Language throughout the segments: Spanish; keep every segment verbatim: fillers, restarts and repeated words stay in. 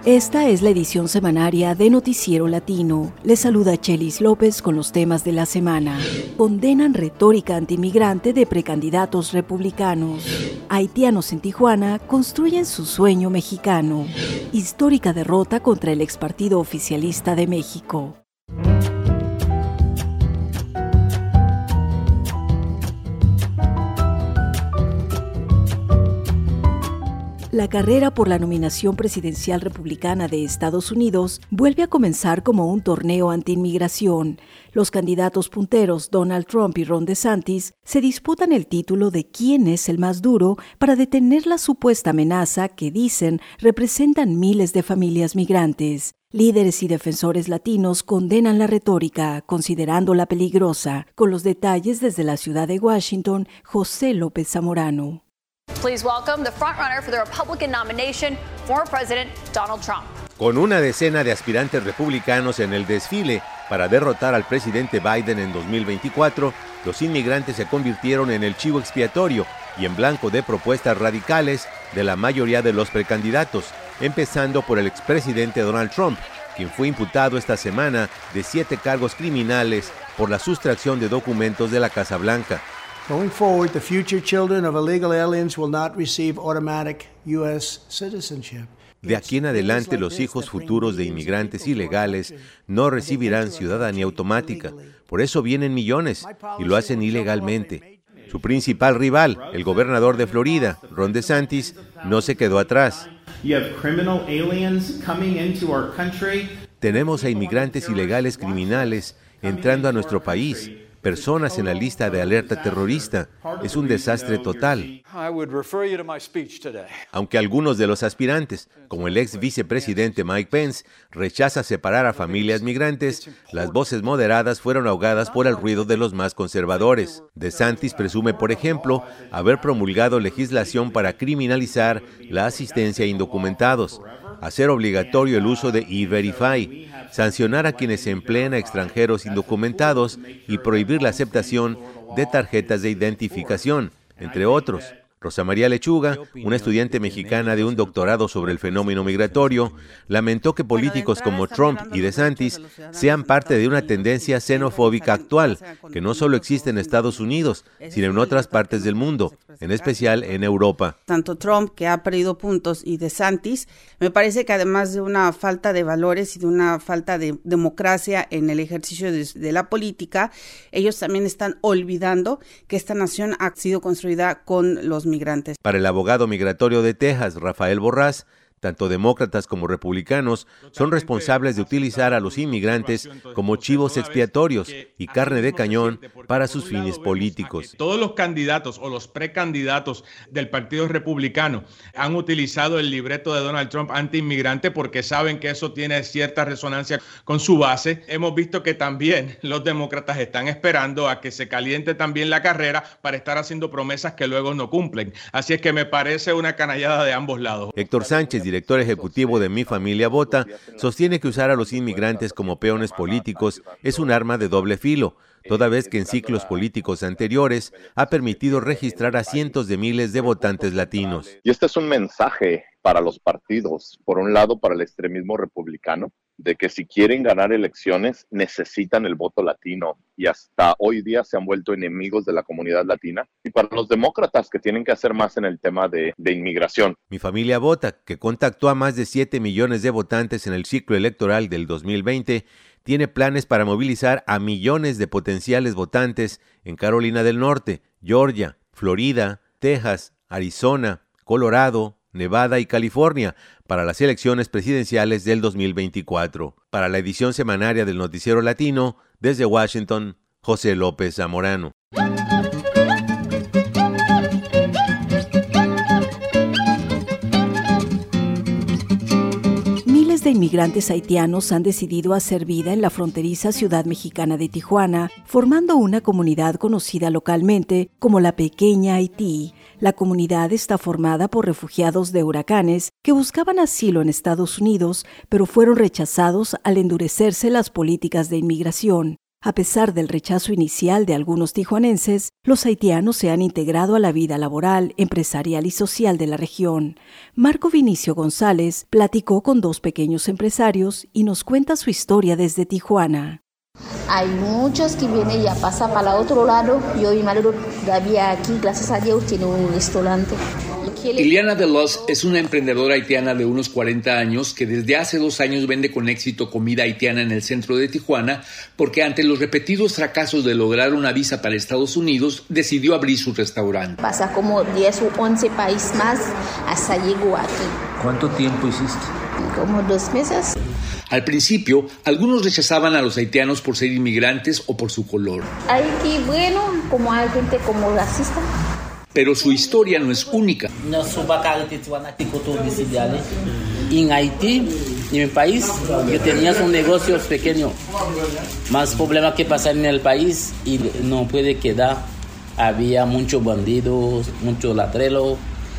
Esta es la edición semanaria de Noticiero Latino. Les saluda Chelis López con los temas de la semana. Condenan retórica antimigrante de precandidatos republicanos. Haitianos en Tijuana construyen su sueño mexicano. Histórica derrota contra el expartido oficialista de México. La carrera por la nominación presidencial republicana de Estados Unidos vuelve a comenzar como un torneo antiinmigración. Los candidatos punteros Donald Trump y Ron DeSantis se disputan el título de quién es el más duro para detener la supuesta amenaza que dicen representan miles de familias migrantes. Líderes y defensores latinos condenan la retórica, considerándola peligrosa. Con los detalles desde la ciudad de Washington, José López Zamorano. Please welcome the frontrunner for the Republican nomination, former President Donald Trump. Con una decena de aspirantes republicanos en el desfile para derrotar al presidente Biden en dos mil veinticuatro, los inmigrantes se convirtieron en el chivo expiatorio y en blanco de propuestas radicales de la mayoría de los precandidatos, empezando por el expresidente Donald Trump, quien fue imputado esta semana de siete cargos criminales por la sustracción de documentos de la Casa Blanca. Going forward, the future children of illegal aliens will not receive automatic U S citizenship. De aquí en adelante, los hijos futuros de inmigrantes ilegales no recibirán ciudadanía automática. Por eso vienen millones y lo hacen ilegalmente. Su principal rival, el gobernador de Florida, Ron DeSantis, no se quedó atrás. Tenemos a inmigrantes ilegales criminales entrando a nuestro país. Personas en la lista de alerta terrorista. Es un desastre total. Aunque algunos de los aspirantes, como el ex vicepresidente Mike Pence, rechaza separar a familias migrantes, las voces moderadas fueron ahogadas por el ruido de los más conservadores. DeSantis presume, por ejemplo, haber promulgado legislación para criminalizar la asistencia a indocumentados, hacer obligatorio el uso de E-Verify, sancionar a quienes empleen a extranjeros indocumentados y prohibir la aceptación de tarjetas de identificación, entre otros. Rosa María Lechuga, una estudiante mexicana de un doctorado sobre el fenómeno migratorio, lamentó que políticos como Trump y DeSantis sean parte de una tendencia xenofóbica actual, que no solo existe en Estados Unidos, sino en otras partes del mundo, en especial en Europa. Tanto Trump, que ha perdido puntos, y DeSantis, me parece que además de una falta de valores y de una falta de democracia en el ejercicio de, de la política, ellos también están olvidando que esta nación ha sido construida con los migrantes. Para el abogado migratorio de Texas, Rafael Borrás, tanto demócratas como republicanos son responsables de utilizar a los inmigrantes como chivos expiatorios y carne de cañón para sus fines políticos. Todos los candidatos o los precandidatos del Partido Republicano han utilizado el libreto de Donald Trump anti-inmigrante porque saben que eso tiene cierta resonancia con su base. Hemos visto que también los demócratas están esperando a que se caliente también la carrera para estar haciendo promesas que luego no cumplen. Así es que me parece una canallada de ambos lados. Héctor Sánchez, director ejecutivo de Mi Familia Vota, sostiene que usar a los inmigrantes como peones políticos es un arma de doble filo, toda vez que en ciclos políticos anteriores ha permitido registrar a cientos de miles de votantes latinos. Y este es un mensaje para los partidos, por un lado para el extremismo republicano, de que si quieren ganar elecciones necesitan el voto latino y hasta hoy día se han vuelto enemigos de la comunidad latina, y para los demócratas que tienen que hacer más en el tema de, de inmigración. Mi Familia Vota, que contactó a más de siete millones de votantes en el ciclo electoral del dos mil veinte, tiene planes para movilizar a millones de potenciales votantes en Carolina del Norte, Georgia, Florida, Texas, Arizona, Colorado, Nevada y California para las elecciones presidenciales del dos mil veinticuatro. Para la edición semanaria del Noticiero Latino, desde Washington, José López Zamorano. Miles de inmigrantes haitianos han decidido hacer vida en la fronteriza ciudad mexicana de Tijuana, formando una comunidad conocida localmente como la Pequeña Haití. La comunidad está formada por refugiados de huracanes que buscaban asilo en Estados Unidos, pero fueron rechazados al endurecerse las políticas de inmigración. A pesar del rechazo inicial de algunos tijuanenses, los haitianos se han integrado a la vida laboral, empresarial y social de la región. Marco Vinicio González platicó con dos pequeños empresarios y nos cuenta su historia desde Tijuana. Hay muchos que vienen y ya pasa para el otro lado. Yo y mi marido todavía aquí, gracias a Dios, tiene un restaurante. Iliana Delos es una emprendedora haitiana de unos cuarenta años que desde hace dos años vende con éxito comida haitiana en el centro de Tijuana porque ante los repetidos fracasos de lograr una visa para Estados Unidos decidió abrir su restaurante. Pasa como diez o once países más hasta llegó aquí. ¿Cuánto tiempo hiciste? Como dos meses. Al principio, algunos rechazaban a los haitianos por ser inmigrantes o por su color. Hay que, bueno, como hay gente como racista. Pero su historia no es única. En Haití, en mi país, yo tenía un negocio pequeño. Más problemas que pasar en el país y no puede quedar. Había muchos bandidos, muchos ladreros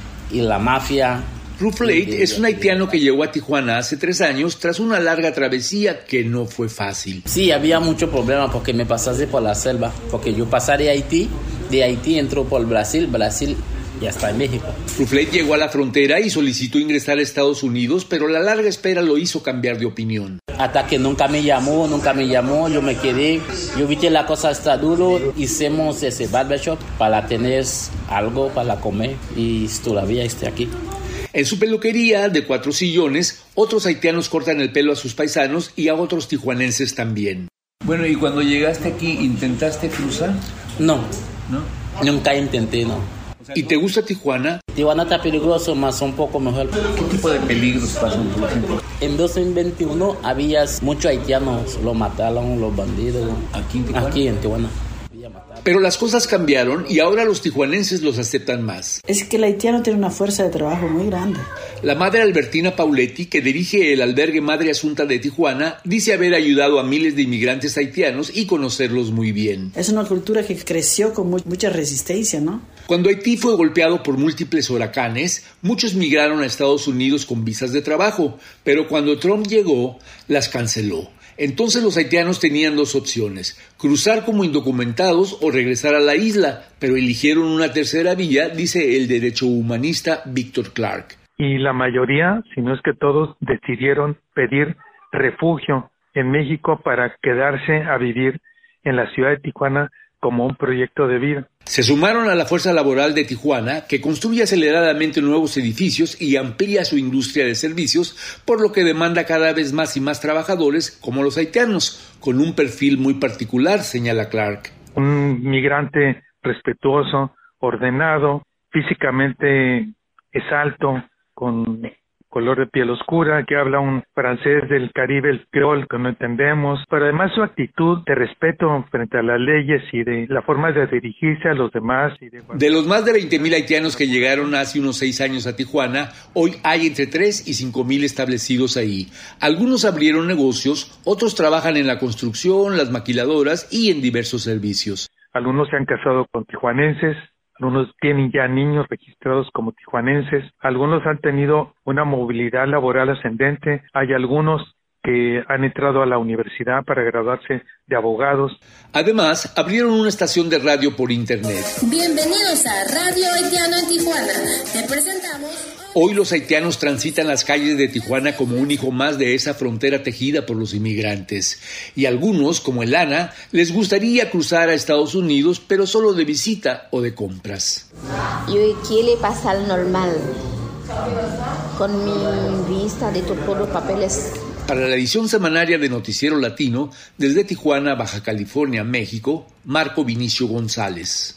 y la mafia. Ruth Late es un haitiano que llegó a Tijuana hace tres años tras una larga travesía que no fue fácil. Sí, había muchos problemas porque me pasase por la selva, porque yo pasé de Haití, de Haití entró por Brasil, Brasil y hasta en México. Ruth Late llegó a la frontera y solicitó ingresar a Estados Unidos, pero la larga espera lo hizo cambiar de opinión. Hasta que nunca me llamó, nunca me llamó, yo me quedé, yo vi que la cosa está duro, hicimos ese barbershop para tener algo para comer y todavía estoy aquí. En su peluquería de cuatro sillones, otros haitianos cortan el pelo a sus paisanos y a otros tijuanenses también. Bueno, ¿y cuando llegaste aquí, intentaste cruzar? No, ¿no? Nunca intenté, no. ¿Y te gusta Tijuana? Tijuana está peligroso, más un poco mejor. ¿Qué tipo de peligros pasan, por ejemplo? En dos mil veintiuno había muchos haitianos, lo mataron los bandidos. ¿Aquí en Tijuana? Aquí en Tijuana. Pero las cosas cambiaron y ahora los tijuanenses los aceptan más. Es que el haitiano tiene una fuerza de trabajo muy grande. La madre Albertina Pauletti, que dirige el albergue Madre Asunta de Tijuana, dice haber ayudado a miles de inmigrantes haitianos y conocerlos muy bien. Es una cultura que creció con muy, mucha resistencia, ¿no? Cuando Haití fue golpeado por múltiples huracanes, muchos migraron a Estados Unidos con visas de trabajo, pero cuando Trump llegó, las canceló. Entonces los haitianos tenían dos opciones, cruzar como indocumentados o regresar a la isla, pero eligieron una tercera vía, dice el derecho humanista Víctor Clark. Y la mayoría, si no es que todos, decidieron pedir refugio en México para quedarse a vivir en la ciudad de Tijuana como un proyecto de vida. Se sumaron a la fuerza laboral de Tijuana, que construye aceleradamente nuevos edificios y amplía su industria de servicios, por lo que demanda cada vez más y más trabajadores como los haitianos, con un perfil muy particular, señala Clark. Un migrante respetuoso, ordenado, físicamente es alto, con color de piel oscura, que habla un francés del Caribe, el creol, que no entendemos, pero además su actitud de respeto frente a las leyes y de la forma de dirigirse a los demás. Y de... de los más de veinte mil haitianos que llegaron hace unos seis años a Tijuana, hoy hay entre tres y cinco mil establecidos ahí. Algunos abrieron negocios, otros trabajan en la construcción, las maquiladoras y en diversos servicios. Algunos se han casado con tijuanenses, algunos tienen ya niños registrados como tijuanenses, algunos han tenido una movilidad laboral ascendente, hay algunos que han entrado a la universidad para graduarse de abogados. Además, abrieron una estación de radio por internet. Bienvenidos a Radio Haitiano en Tijuana. Te presentamos... Hoy los haitianos transitan las calles de Tijuana como un hijo más de esa frontera tejida por los inmigrantes. Y algunos, como Elana, les gustaría cruzar a Estados Unidos, pero solo de visita o de compras. Yo quiero pasar normal, con mi vista de todos los papeles. Para la edición semanaria de Noticiero Latino, desde Tijuana, Baja California, México, Marco Vinicio González.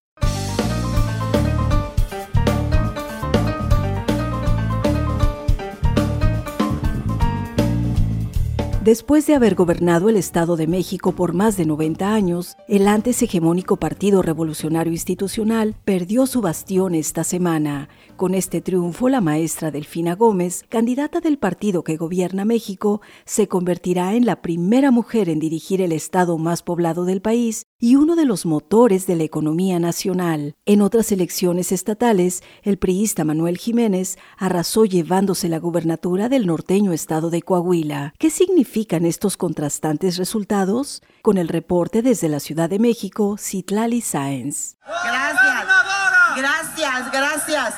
Después de haber gobernado el Estado de México por más de noventa años, el antes hegemónico Partido Revolucionario Institucional perdió su bastión esta semana. Con este triunfo, la maestra Delfina Gómez, candidata del partido que gobierna México, se convertirá en la primera mujer en dirigir el estado más poblado del país y uno de los motores de la economía nacional. En otras elecciones estatales, el priista Manuel Jiménez arrasó llevándose la gubernatura del norteño estado de Coahuila. ¿Qué significan estos contrastantes resultados? Con el reporte desde la Ciudad de México, Citlali Sáenz. Gracias, gracias, gracias.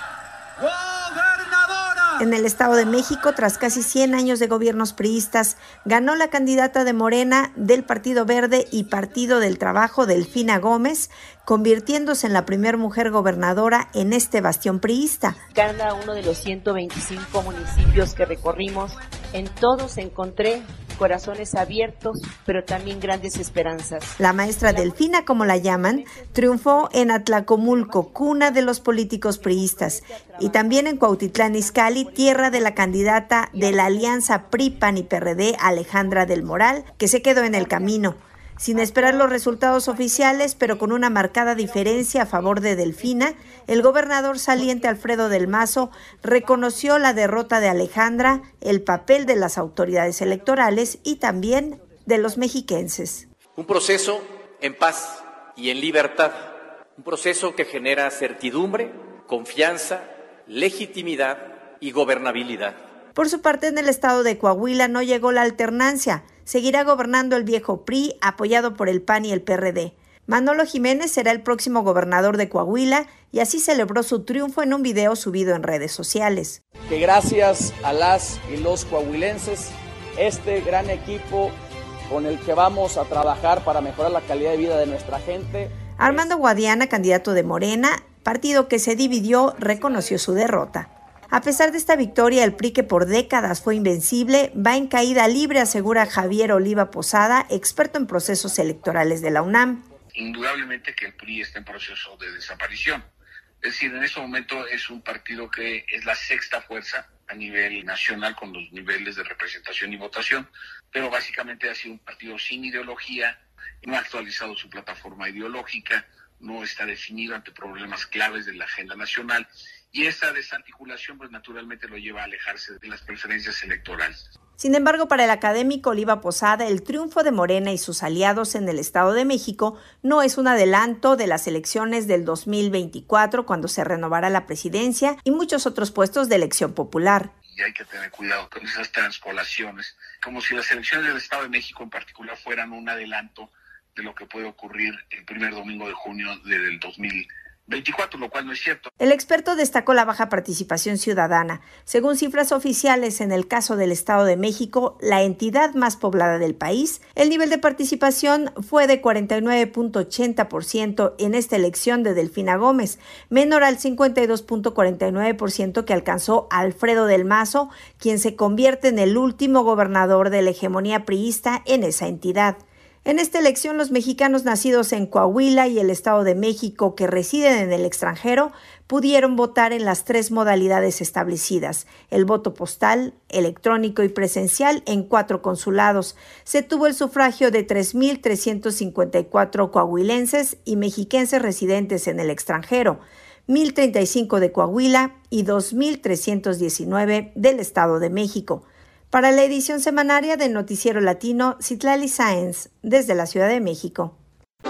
En el Estado de México, tras casi cien años de gobiernos priistas, ganó la candidata de Morena del Partido Verde y Partido del Trabajo, Delfina Gómez, convirtiéndose en la primera mujer gobernadora en este bastión priista. Cada uno de los ciento veinticinco municipios que recorrimos, en todos encontré corazones abiertos, pero también grandes esperanzas. La maestra Delfina, como la llaman, triunfó en Atlacomulco, cuna de los políticos priistas, y también en Cuautitlán Izcalli, tierra de la candidata de la alianza P R I, P A N y P R D, Alejandra del Moral, que se quedó en el camino. Sin esperar los resultados oficiales, pero con una marcada diferencia a favor de Delfina, el gobernador saliente Alfredo del Mazo reconoció la derrota de Alejandra, el papel de las autoridades electorales y también de los mexiquenses. Un proceso en paz y en libertad, un proceso que genera certidumbre, confianza, legitimidad y gobernabilidad. Por su parte, en el estado de Coahuila no llegó la alternancia. Seguirá gobernando el viejo P R I, apoyado por el P A N y el P R D. Manolo Jiménez será el próximo gobernador de Coahuila y así celebró su triunfo en un video subido en redes sociales. Que gracias a las y los coahuilenses, este gran equipo con el que vamos a trabajar para mejorar la calidad de vida de nuestra gente. Armando Guadiana, candidato de Morena, partido que se dividió, reconoció su derrota. A pesar de esta victoria, el P R I, que por décadas fue invencible, va en caída libre, asegura Javier Oliva Posada, experto en procesos electorales de la UNAM. Indudablemente que el P R I está en proceso de desaparición. Es decir, en este momento es un partido que es la sexta fuerza a nivel nacional con los niveles de representación y votación, pero básicamente ha sido un partido sin ideología, no ha actualizado su plataforma ideológica, no está definido ante problemas claves de la agenda nacional. Y esta desarticulación, pues naturalmente lo lleva a alejarse de las preferencias electorales. Sin embargo, para el académico Oliva Posada, el triunfo de Morena y sus aliados en el Estado de México no es un adelanto de las elecciones del dos mil veinticuatro, cuando se renovará la presidencia y muchos otros puestos de elección popular. Y hay que tener cuidado con esas transpolaciones, como si las elecciones del Estado de México en particular fueran un adelanto de lo que puede ocurrir el primer domingo de junio del dos mil veinticuatro, lo cual no es cierto. El experto destacó la baja participación ciudadana. Según cifras oficiales, en el caso del Estado de México, la entidad más poblada del país, el nivel de participación fue de cuarenta y nueve punto ochenta por ciento en esta elección de Delfina Gómez, menor al cincuenta y dos punto cuarenta y nueve por ciento que alcanzó Alfredo del Mazo, quien se convierte en el último gobernador de la hegemonía priista en esa entidad. En esta elección, los mexicanos nacidos en Coahuila y el Estado de México que residen en el extranjero pudieron votar en las tres modalidades establecidas: el voto postal, electrónico y presencial en cuatro consulados. Se tuvo el sufragio de tres mil trescientos cincuenta y cuatro coahuilenses y mexiquenses residentes en el extranjero, mil treinta y cinco de Coahuila y dos mil trescientos diecinueve del Estado de México. Para la edición semanaria de Noticiero Latino, Citlali Sáenz, desde la Ciudad de México.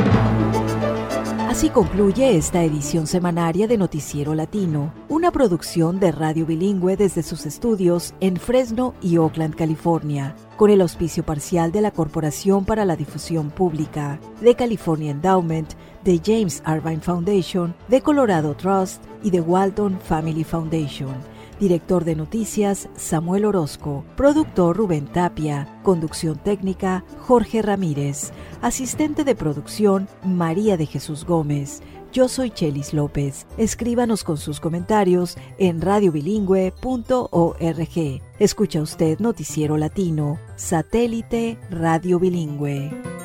Así concluye esta edición semanaria de Noticiero Latino, una producción de Radio Bilingüe desde sus estudios en Fresno y Oakland, California, con el auspicio parcial de la Corporación para la Difusión Pública, de California Endowment, de James Irvine Foundation, de Colorado Trust y de Walton Family Foundation. Director de Noticias, Samuel Orozco. Productor, Rubén Tapia. Conducción técnica, Jorge Ramírez. Asistente de producción, María de Jesús Gómez. Yo soy Chelis López. Escríbanos con sus comentarios en radio bilingüe punto org. Escucha usted Noticiero Latino, satélite Radio Bilingüe.